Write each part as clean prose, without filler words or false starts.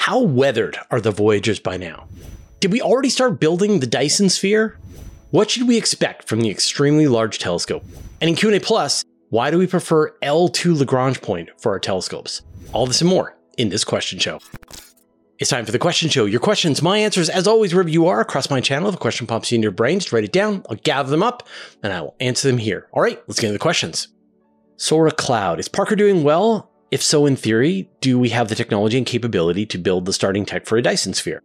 How weathered are the Voyagers by now? Did we already start building the Dyson Sphere? What should we expect from the extremely large telescope? And in Q&A Plus, why do we prefer L2 Lagrange point for our telescopes? All this and more in this question show. It's time for the question show. Your questions, my answers, as always, wherever you are across my channel. If a question pops in your brain, just write it down. I'll gather them up and I will answer them here. All right, let's get into the questions. Sora Cloud, is Parker doing well? If so, in theory, do we have the technology and capability to build the starting tech for a Dyson Sphere?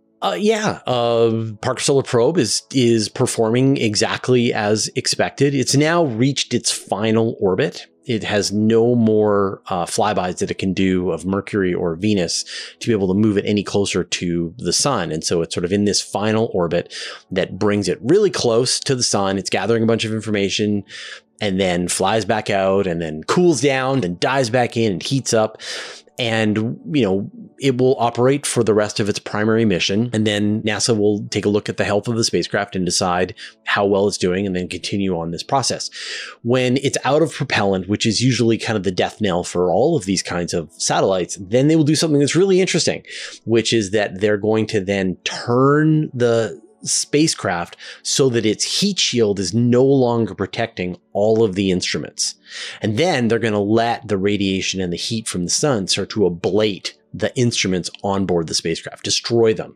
Parker Solar Probe is performing exactly as expected. It's now reached its final orbit. It has no more flybys that it can do of Mercury or Venus to be able to move it any closer to the sun. And so it's sort of in this final orbit that brings it really close to the sun. It's gathering a bunch of information and then flies back out and then cools down, then dives back in and heats up. And, it will operate for the rest of its primary mission. And then NASA will take a look at the health of the spacecraft and decide how well it's doing and then continue on this process. When it's out of propellant, which is usually kind of the death knell for all of these kinds of satellites, then they will do something that's really interesting, which is that they're going to then turn the spacecraft so that its heat shield is no longer protecting all of the instruments. And then they're going to let the radiation and the heat from the sun start to ablate the instruments on board the spacecraft, destroy them,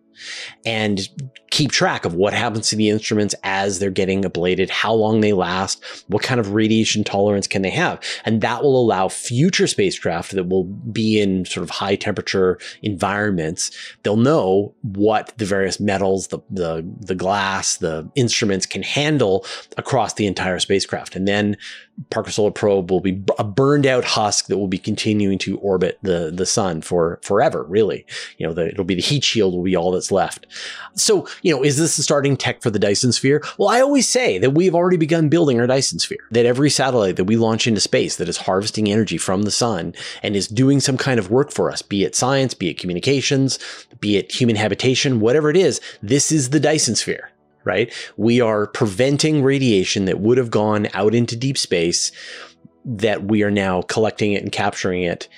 and keep track of what happens to the instruments as they're getting ablated, how long they last, what kind of radiation tolerance can they have. And that will allow future spacecraft that will be in sort of high temperature environments. They'll know what the various metals, the glass, the instruments can handle across the entire spacecraft. And then Parker Solar Probe will be a burned out husk that will be continuing to orbit the sun for forever, really. It'll be the heat shield will be all that's left. So, is this the starting tech for the Dyson Sphere? Well, I always say that we've already begun building our Dyson Sphere, that every satellite that we launch into space that is harvesting energy from the sun and is doing some kind of work for us, be it science, be it communications, be it human habitation, whatever it is, this is the Dyson Sphere. Right? We are preventing radiation that would have gone out into deep space, that we are now collecting it and capturing it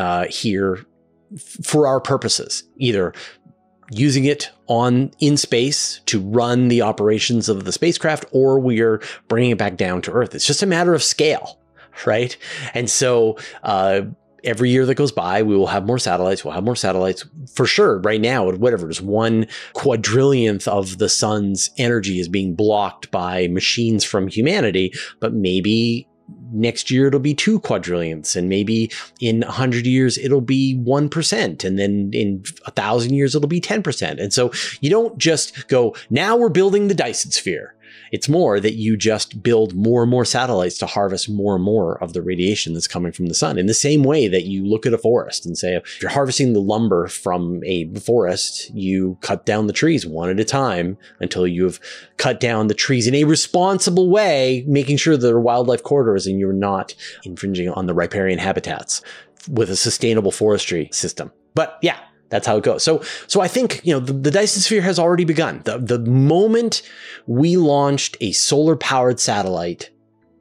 here for our purposes, either using it in space to run the operations of the spacecraft, or we are bringing it back down to Earth. It's just a matter of scale, right? And so, every year that goes by, we will have more satellites. We'll have more satellites for sure. Right now, whatever, it's 1/4,000th of the sun's energy is being blocked by machines from humanity. But maybe next year it'll be 2/4,000ths, and maybe in 100 years it'll be 1%, and then in 1,000 years it'll be 10%. And so you don't just go, now we're building the Dyson Sphere. It's more that you just build more and more satellites to harvest more and more of the radiation that's coming from the sun. In the same way that you look at a forest and say, if you're harvesting the lumber from a forest, you cut down the trees one at a time until you've cut down the trees in a responsible way, making sure that they're wildlife corridors and you're not infringing on the riparian habitats with a sustainable forestry system. But yeah, that's how it goes. So I think, the Dyson Sphere has already begun. The moment we launched a solar powered satellite,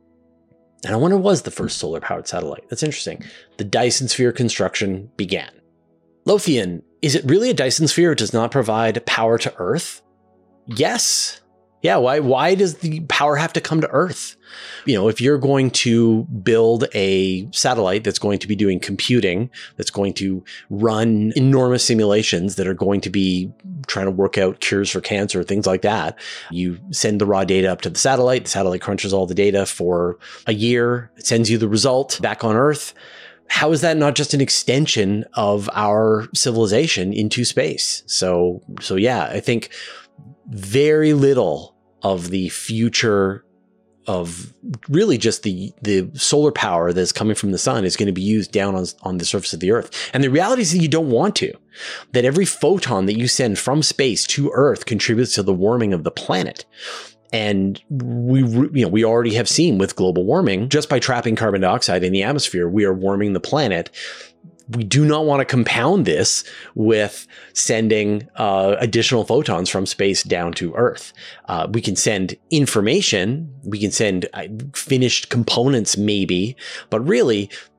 and I wonder what was the first solar powered satellite? That's interesting. The Dyson Sphere construction began. Lothian, is it really a Dyson Sphere? It does not provide power to Earth? Yes. Yeah, why does the power have to come to Earth? If you're going to build a satellite that's going to be doing computing, that's going to run enormous simulations that are going to be trying to work out cures for cancer, things like that, you send the raw data up to the satellite crunches all the data for a year, it sends you the result back on Earth. How is that not just an extension of our civilization into space? So yeah, I think very little of the future of really just the solar power that's coming from the sun is going to be used down on the surface of the Earth. And the reality is that you don't want to. That every photon that you send from space to Earth contributes to the warming of the planet. And we already have seen with global warming, just by trapping carbon dioxide in the atmosphere, we are warming the planet. We do not want to compound this with sending additional photons from space down to Earth. We can send information, we can send finished components maybe, but really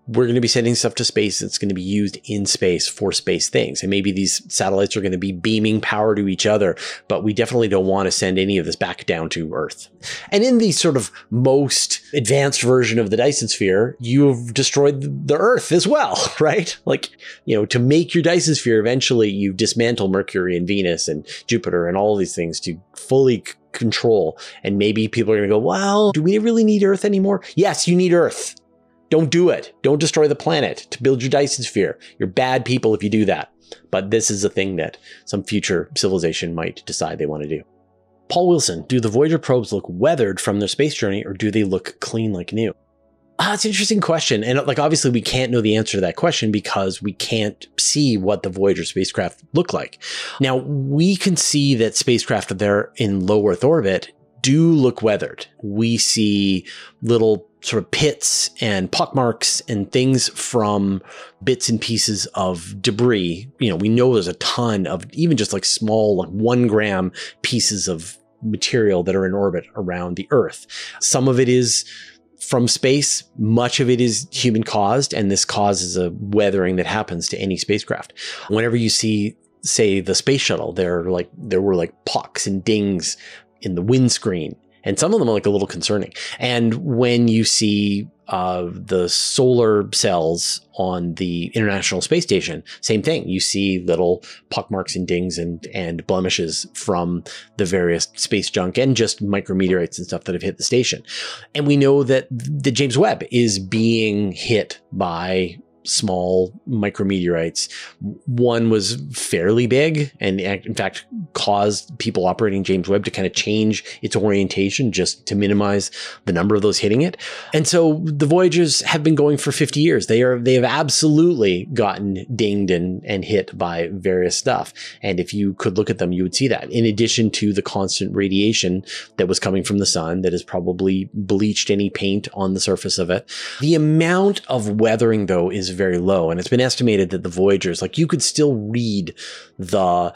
we're going to be sending stuff to space that's going to be used in space for space things. And maybe these satellites are going to be beaming power to each other, but we definitely don't want to send any of this back down to Earth. And in the sort of most advanced version of the Dyson sphere, you've destroyed the Earth as well, right? Like, to make your Dyson sphere, eventually you dismantle Mercury and Venus and Jupiter and all of these things to fully control. And maybe people are going to go, well, do we really need Earth anymore? Yes, you need Earth. Don't do it. Don't destroy the planet to build your Dyson sphere. You're bad people if you do that. But this is a thing that some future civilization might decide they want to do. Paul Wilson, do the Voyager probes look weathered from their space journey, or do they look clean like new? It's an interesting question. And obviously we can't know the answer to that question because we can't see what the Voyager spacecraft look like. Now, we can see that spacecraft that are in low Earth orbit do look weathered. We see little sort of pits and pockmarks and things from bits and pieces of debris. We know there's a ton of even just like small, like 1 gram pieces of material that are in orbit around the Earth. Some of it is from space, much of it is human caused, and this causes a weathering that happens to any spacecraft. Whenever you see, say, the space shuttle, there were like pocks and dings in the windscreen, and some of them are like a little concerning. And when you see the solar cells on the International Space Station, same thing. You see little pockmarks and dings and blemishes from the various space junk and just micrometeorites and stuff that have hit the station. And we know that the James Webb is being hit by small micrometeorites. One was fairly big and in fact caused people operating James Webb to kind of change its orientation just to minimize the number of those hitting it. And so the Voyagers have been going for 50 years. They have absolutely gotten dinged and hit by various stuff. And if you could look at them, you would see that, in addition to the constant radiation that was coming from the sun that has probably bleached any paint on the surface of it. The amount of weathering, though, is very low. And it's been estimated that the Voyagers, like, you could still read the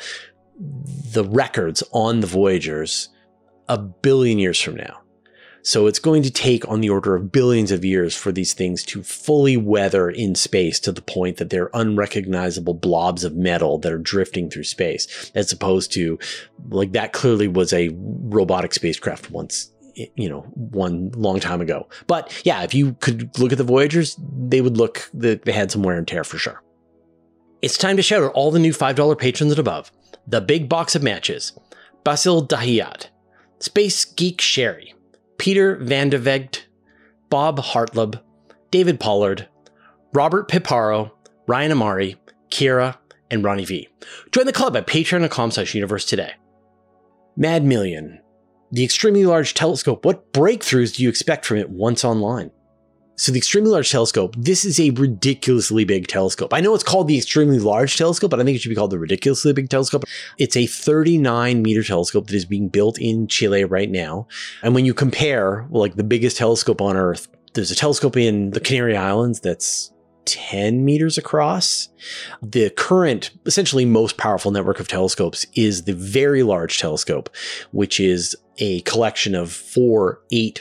records on the Voyagers 1 billion years from now. So it's going to take on the order of billions of years for these things to fully weather in space to the point that they're unrecognizable blobs of metal that are drifting through space, as opposed to, like, that clearly was a robotic spacecraft once, one long time ago. But yeah, if you could look at the Voyagers, they had some wear and tear for sure. It's time to shout out all the new $5 patrons and above. The Big Box of Matches, Basil Dahiyat, Space Geek Sherry, Peter Vandevegt, Bob Hartlub, David Pollard, Robert Piparo, Ryan Amari, Kira, and Ronnie V. Join the club at patreon.com/universe today. Mad Million, the Extremely Large Telescope. What breakthroughs do you expect from it once online? So the Extremely Large Telescope, this is a ridiculously big telescope. I know it's called the Extremely Large Telescope, but I think it should be called the Ridiculously Big Telescope. It's a 39-meter telescope that is being built in Chile right now. And when you compare, like, the biggest telescope on Earth, there's a telescope in the Canary Islands that's 10 meters across. The current, essentially most powerful network of telescopes is the Very Large Telescope, which is a collection of 4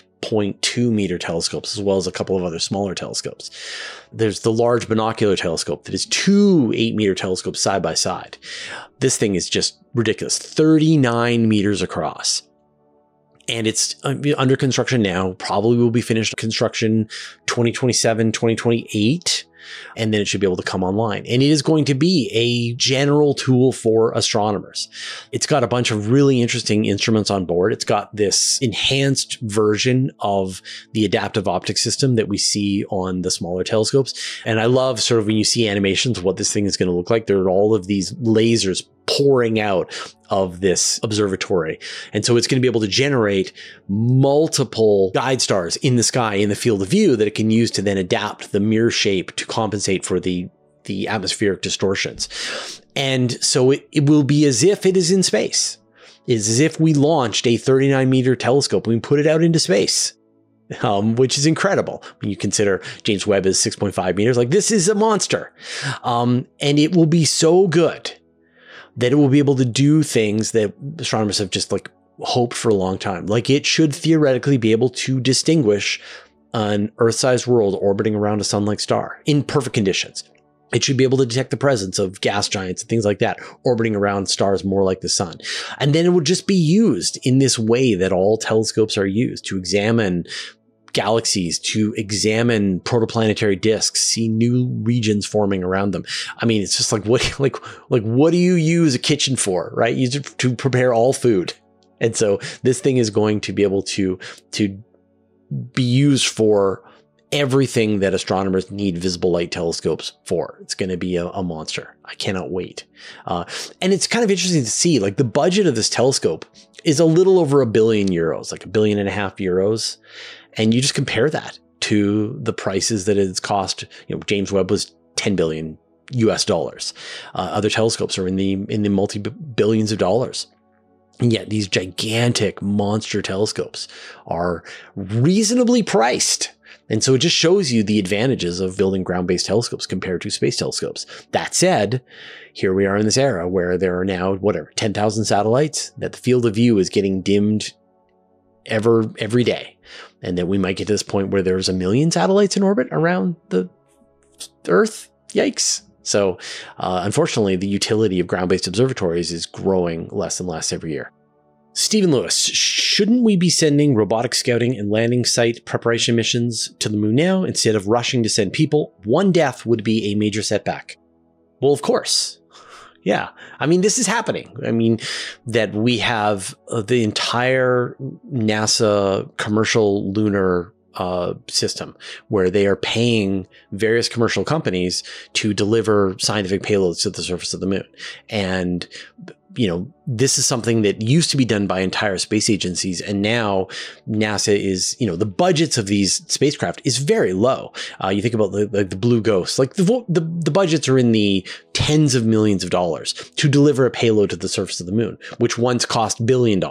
8.2 meter telescopes, as well as a couple of other smaller telescopes. There's the Large Binocular Telescope that is 2 8-meter telescopes side by side. This thing is just ridiculous, 39 meters across. And it's under construction now, probably will be finished construction 2027, 2028. And then it should be able to come online. And it is going to be a general tool for astronomers. It's got a bunch of really interesting instruments on board. It's got this enhanced version of the adaptive optics system that we see on the smaller telescopes. And I love sort of when you see animations of what this thing is going to look like. There are all of these lasers pouring out of this observatory. And so it's going to be able to generate multiple guide stars in the sky in the field of view that it can use to then adapt the mirror shape to compensate for the atmospheric distortions. And so it will be as if it is in space. It's as if we launched a 39-meter telescope and we put it out into space. Which is incredible when you consider James Webb is 6.5 meters. Like, this is a monster. And it will be so good that it will be able to do things that astronomers have just, like, hoped for a long time. Like, it should theoretically be able to distinguish an Earth-sized world orbiting around a sun-like star in perfect conditions. It should be able to detect the presence of gas giants and things like that orbiting around stars more like the sun. And then it would just be used in this way that all telescopes are used to examine galaxies, to examine protoplanetary disks, see new regions forming around them. I mean, it's just like what do you use a kitchen for, right? You use it to prepare all food. And so this thing is going to be able to be used for everything that astronomers need visible light telescopes for. It's going to be a monster. I cannot wait. And it's kind of interesting to see, like, the budget of this telescope is a little over €1 billion, like €1.5 billion. And you just compare that to the prices that it's cost. You know, James Webb was $10 billion US dollars. Other telescopes are in the multi-billions of dollars. And yet these gigantic monster telescopes are reasonably priced. And so it just shows you the advantages of building ground-based telescopes compared to space telescopes. That said, here we are in this era where there are now, 10,000 satellites, that the field of view is getting dimmed every day. And then we might get to this point where there's 1 million satellites in orbit around the Earth. Yikes. So unfortunately, the utility of ground-based observatories is growing less and less every year. Stephen Lewis, shouldn't we be sending robotic scouting and landing site preparation missions to the moon now instead of rushing to send people? One death would be a major setback. Well, of course. Yeah. I mean, this is happening. I mean, that we have the entire NASA commercial lunar system where they are paying various commercial companies to deliver scientific payloads to the surface of the moon. And, you know, this is something that used to be done by entire space agencies. And now NASA is, you know, the budgets of these spacecraft is very low. You think about the Blue Ghost, like the budgets are in the tens of millions of dollars to deliver a payload to the surface of the moon, which once cost $1 billion.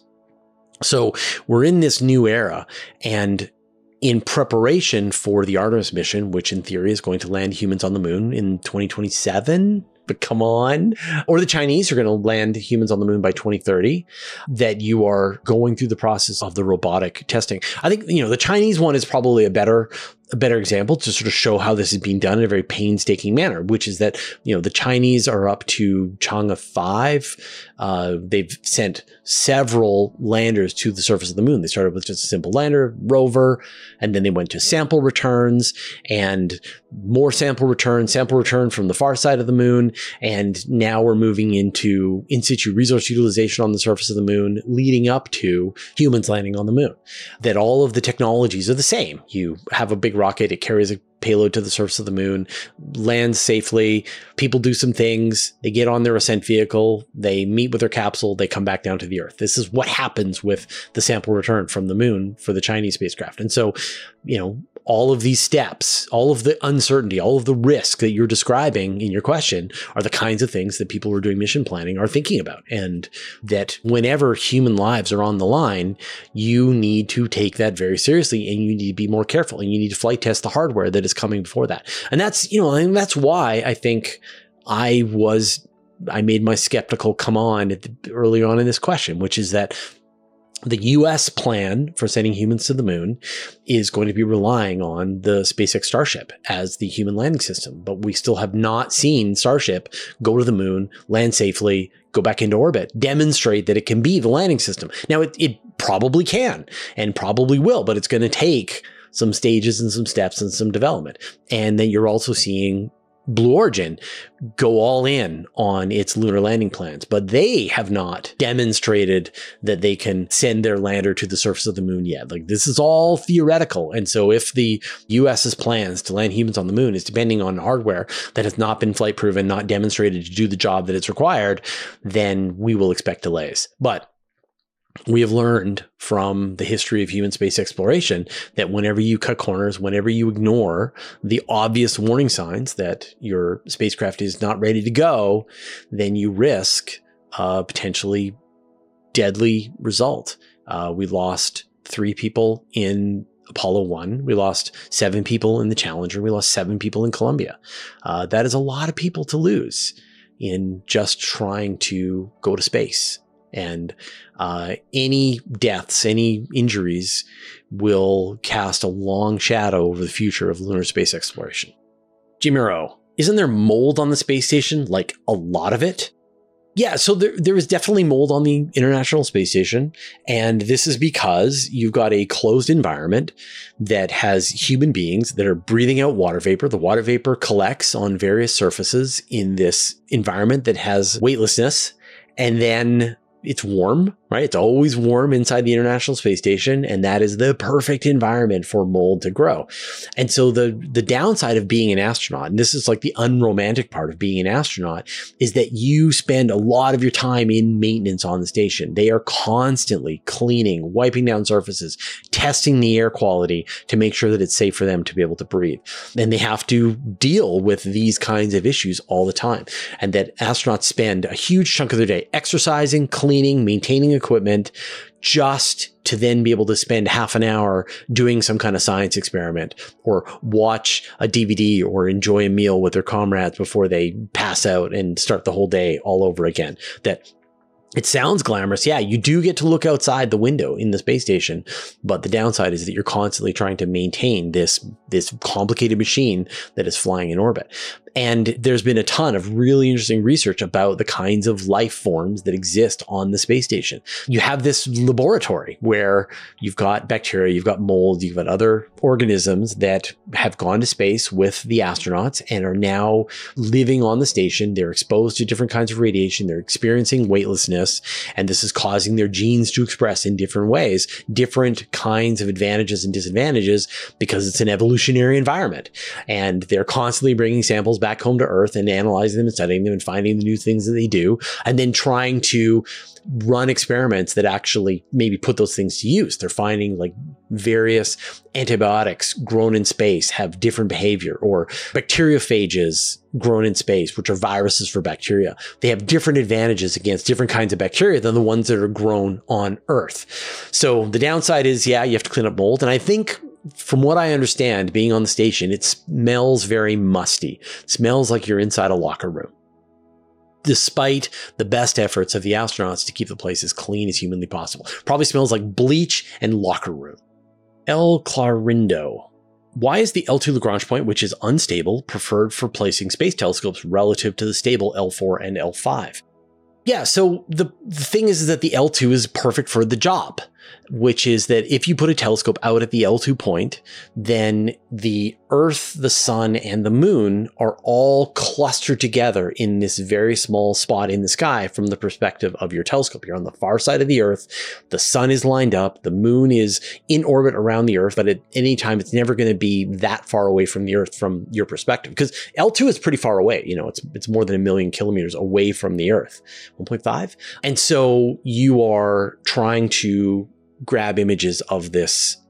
So we're in this new era, and in preparation for the Artemis mission, which in theory is going to land humans on the moon in 2027, but come on, or the Chinese are going to land humans on the moon by 2030, that you are going through the process of the robotic testing. I think, you know, the Chinese one is probably a better example to sort of show how this is being done in a very painstaking manner, which is that, you know, the Chinese are up to Chang'e 5. They've sent several landers to the surface of the moon. They started with just a simple lander, rover, and then they went to sample returns and more sample return from the far side of the moon. And now we're moving into in situ resource utilization on the surface of the moon, leading up to humans landing on the moon. That all of the technologies are the same. You have a big rocket, it carries a payload to the surface of the moon, lands safely, people do some things, they get on their ascent vehicle, they meet with their capsule, they come back down to the Earth. This is what happens with the sample return from the moon for the Chinese spacecraft. And so, you know, all of these steps, all of the uncertainty, all of the risk that you're describing in your question are the kinds of things that people who are doing mission planning are thinking about. And that whenever human lives are on the line, you need to take that very seriously, and you need to be more careful, and you need to flight test the hardware that is coming before that. And that's, you know, and that's why I think I made my skeptical come on early on in this question, which is that the US plan for sending humans to the moon is going to be relying on the SpaceX Starship as the human landing system. But we still have not seen Starship go to the moon, land safely, go back into orbit, demonstrate that it can be the landing system. Now, it probably can and probably will, but it's going to take some stages and some steps and some development. And then you're also seeing Blue Origin go all in on its lunar landing plans, but they have not demonstrated that they can send their lander to the surface of the moon yet. Like, this is all theoretical. And so if the US's plans to land humans on the moon is depending on hardware that has not been flight proven, not demonstrated to do the job that it's required, then we will expect delays. But we have learned from the history of human space exploration that whenever you cut corners, whenever you ignore the obvious warning signs that your spacecraft is not ready to go, then you risk a potentially deadly result. We lost 3 people in Apollo 1. We lost 7 people in the Challenger. We lost 7 people in Columbia. That is a lot of people to lose in just trying to go to space. And any deaths, any injuries will cast a long shadow over the future of lunar space exploration. Jimiro, isn't there mold on the space station? Like a lot of it? Yeah, so there is definitely mold on the International Space Station, and this is because you've got a closed environment that has human beings that are breathing out water vapor. The water vapor collects on various surfaces in this environment that has weightlessness, and then it's warm, right? It's always warm inside the International Space Station, and that is the perfect environment for mold to grow. And so the downside of being an astronaut, and this is like the unromantic part of being an astronaut, is that you spend a lot of your time in maintenance on the station. They are constantly cleaning, wiping down surfaces, testing the air quality to make sure that it's safe for them to be able to breathe. And they have to deal with these kinds of issues all the time. And that astronauts spend a huge chunk of their day exercising, cleaning, maintaining equipment, just to then be able to spend half an hour doing some kind of science experiment or watch a DVD or enjoy a meal with their comrades before they pass out and start the whole day all over again. That it sounds glamorous. Yeah, you do get to look outside the window in the space station, but the downside is that you're constantly trying to maintain this complicated machine that is flying in orbit. And there's been a ton of really interesting research about the kinds of life forms that exist on the space station. You have this laboratory where you've got bacteria, you've got mold, you've got other organisms that have gone to space with the astronauts and are now living on the station. They're exposed to different kinds of radiation. They're experiencing weightlessness, and this is causing their genes to express in different ways, different kinds of advantages and disadvantages, because it's an evolutionary environment. And they're constantly bringing samples back home to Earth and analyzing them and studying them and finding the new things that they do, and then trying to run experiments that actually maybe put those things to use. They're finding like various antibiotics grown in space have different behavior, or bacteriophages grown in space, which are viruses for bacteria. They have different advantages against different kinds of bacteria than the ones that are grown on Earth. So the downside is, yeah, you have to clean up mold. And I think, from what I understand, being on the station, it smells very musty. It smells like you're inside a locker room, despite the best efforts of the astronauts to keep the place as clean as humanly possible. Probably smells like bleach and locker room. El Clarindo. Why is the L2 Lagrange point, which is unstable, preferred for placing space telescopes relative to the stable L4 and L5? Yeah, so the thing is that the L2 is perfect for the job, which is that if you put a telescope out at the L2 point, then the Earth, the sun, and the moon are all clustered together in this very small spot in the sky from the perspective of your telescope. You're on the far side of the Earth, the sun is lined up, the moon is in orbit around the Earth, but at any time it's never going to be that far away from the Earth from your perspective, because L2 is pretty far away. You know, it's more than 1 million kilometers away from the Earth, 1.5. And so you are trying to grab images of the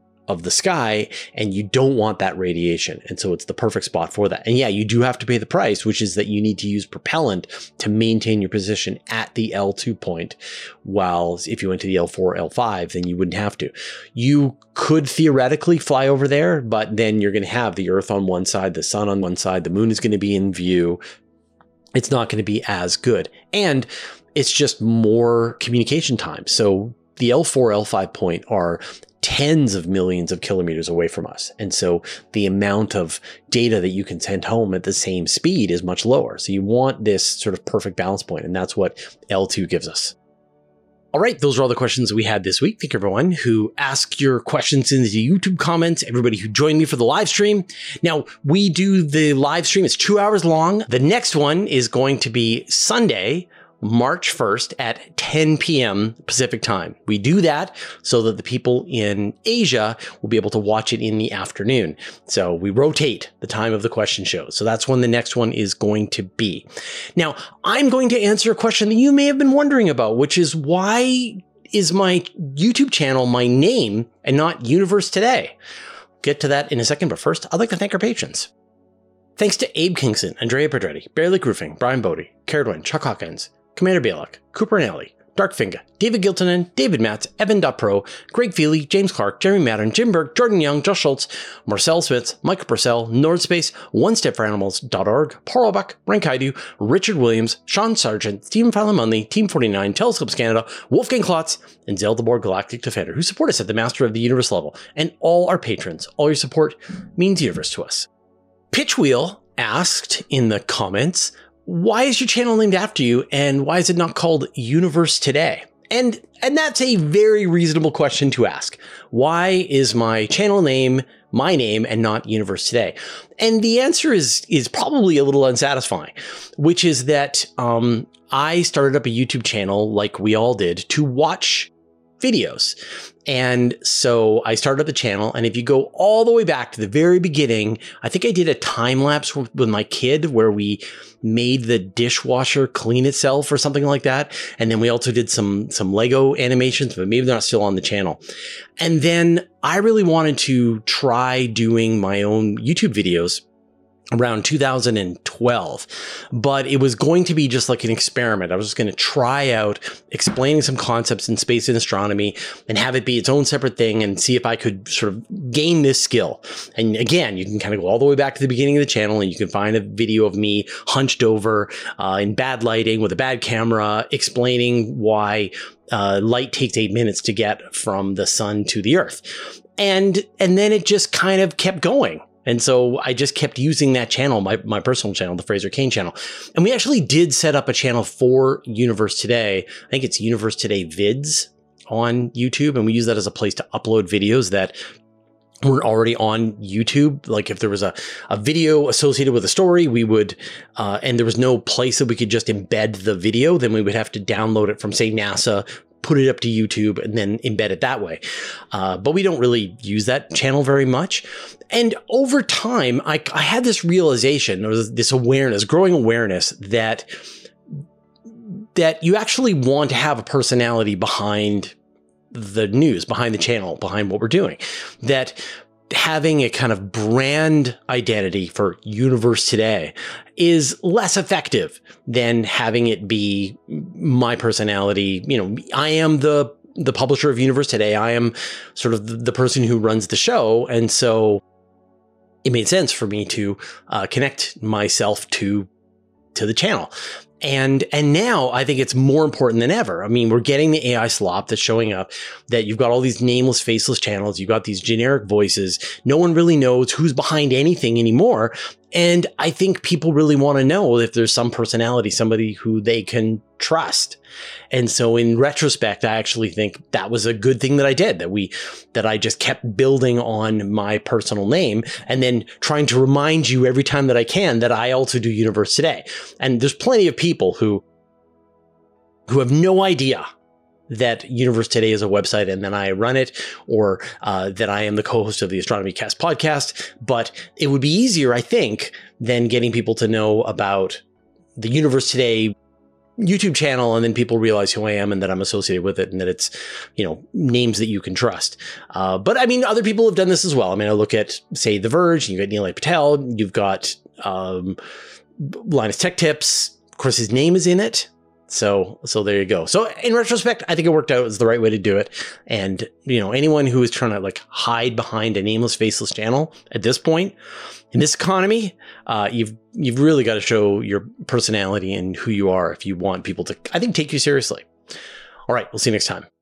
sky, and you don't want that radiation. And so it's the perfect spot for that. And yeah, you do have to pay the price, which is that you need to use propellant to maintain your position at the L2 point. While if you went to the L4, L5, then you wouldn't have to. You could theoretically fly over there, but then you're going to have the Earth on one side, the sun on one side, the moon is going to be in view. It's not going to be as good. And it's just more communication time. So the L4, L5 point are tens of millions of kilometers away from us. And so the amount of data that you can send home at the same speed is much lower. So you want this sort of perfect balance point, and that's what L2 gives us. All right, those are all the questions we had this week. Thank you, everyone who asked your questions in the YouTube comments, everybody who joined me for the live stream. Now, we do the live stream. It's 2 hours long. The next one is going to be Sunday, March 1st at 10 p.m. Pacific time. We do that so that the people in Asia will be able to watch it in the afternoon. So we rotate the time of the question show. So that's when the next one is going to be. Now, I'm going to answer a question that you may have been wondering about, which is, why is my YouTube channel my name and not Universe Today? Get to that in a second, but first, I'd like to thank our patrons. Thanks to Abe Kingston, Andrea Pedretti, Bear Lake Roofing, Brian Bodie, Caradwin, Chuck Hawkins, Commander Bielak, Cooper and Ellie, Darkfinger, David Giltonen, David Matz, Evan.pro, Greg Feely, James Clark, Jeremy Madden, Jim Burke, Jordan Young, Josh Schultz, Marcel Smith, Michael Purcell, Nordspace, OneStepForAnimals.org, Paul Roebuck, Rankaidu, Richard Williams, Sean Sargent, Stephen Filamunley, Team 49, Telescopes Canada, Wolfgang Klotz, and Zeldabor Galactic Defender, who support us at the Master of the Universe level, and all our patrons. All your support means the universe to us. Pitchwheel asked in the comments, why is your channel named after you, and why is it not called Universe Today? And that's a very reasonable question to ask. Why is my channel name my name and not Universe Today? And the answer is probably a little unsatisfying, which is that I started up a YouTube channel like we all did to watch videos. And so I started up the channel, and if you go all the way back to the very beginning, I think I did a time lapse with my kid where we made the dishwasher clean itself or something like that. And then we also did some Lego animations, but maybe they're not still on the channel. And then I really wanted to try doing my own YouTube videos around 2012, but it was going to be just like an experiment. I was just going to try out explaining some concepts in space and astronomy and have it be its own separate thing and see if I could sort of gain this skill. And again, you can kind of go all the way back to the beginning of the channel and you can find a video of me hunched over in bad lighting with a bad camera explaining why light takes 8 minutes to get from the sun to the earth. And then it just kind of kept going. And so I just kept using that channel, my personal channel, the Fraser Cain channel. And we actually did set up a channel for Universe Today. I think it's Universe Today Vids on YouTube. And we use that as a place to upload videos that were already on YouTube. Like if there was a video associated with a story, we would, and there was no place that we could just embed the video, then we would have to download it from, say, NASA, put it up to YouTube, and then embed it that way. But we don't really use that channel very much. And over time, I had this realization, or this awareness, growing awareness that you actually want to have a personality behind the news, behind the channel, behind what we're doing. That having a kind of brand identity for Universe Today is less effective than having it be my personality. You know, I am the publisher of Universe Today. I am sort of the person who runs the show. And so it made sense for me to connect myself to the channel. And now I think it's more important than ever. I mean, we're getting the AI slop that's showing up, that you've got all these nameless, faceless channels. You've got these generic voices. No one really knows who's behind anything anymore. And I think people really want to know if there's some personality, somebody who they can trust. And so in retrospect, I actually think that was a good thing that I did, that I just kept building on my personal name and then trying to remind you every time that I can that I also do Universe Today. And there's plenty of people who have no idea that Universe Today is a website and then I run it, or that I am the co-host of the Astronomy Cast podcast. But it would be easier, I think, than getting people to know about the Universe Today YouTube channel, and then people realize who I am and that I'm associated with it and that it's, you know, names that you can trust. But I mean, other people have done this as well. I mean, I look at, say, The Verge, you've got Nilay Patel, you've got Linus Tech Tips. Of course, his name is in it. So there you go. So in retrospect, I think it worked out as the right way to do it. And, you know, anyone who is trying to like hide behind a nameless, faceless channel at this point in this economy, you've really got to show your personality and who you are if you want people to, I think, take you seriously. All right. We'll see you next time.